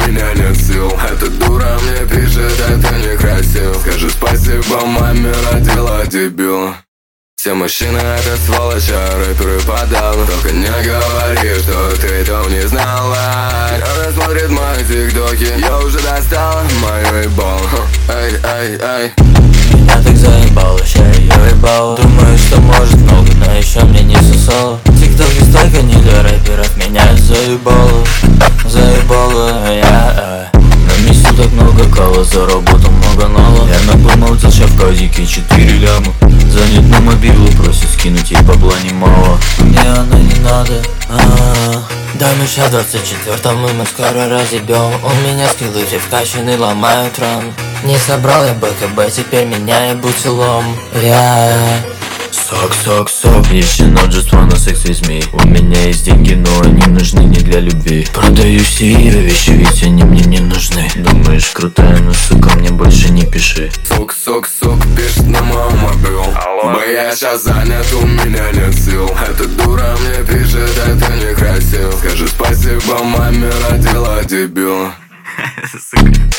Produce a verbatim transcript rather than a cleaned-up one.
меня нет сил. Эта дура мне пишет, это некрасиво. Скажи спасибо, маме родила дебила. Все мужчины это сволочи, а рэперы подавно. Только не говори, что ты там не знала. Она смотрит мои тиктоки, я уже достала мою ебало. Ай, ай, ай. Меня так заебало, ща я ебало. Думаю, что может много, но еще мне не сосало. Тиктоки столько не для рэперов, меня заебало. Заебало, я на месте так много кала, заработал много нала. Я напомнил ща в казике четыре ляма. Занят на мобилу, просит скинуть, ей бабла немало. Мне она не надо, а-а-а. Да, ну ща в двадцать четвёртом мы скоро разъебем. У меня скиллы все вкачаны, ломают ран. Не собрал я БКБ, теперь меня ебут селом. Я... Сок, сок, сок, если not just wanna sex with me. У меня есть деньги, но они нужны не для любви. Продаю все ее вещи, ведь они мне не нужны. Думаешь, крутая, но сука, мне больше не пиши. Сук, сук, сук, пишет на мой мобил. Бо я сейчас занят, у меня нет сил. Эта дура мне пишет, это некрасиво. Скажи спасибо, маме родила дебила. Сука.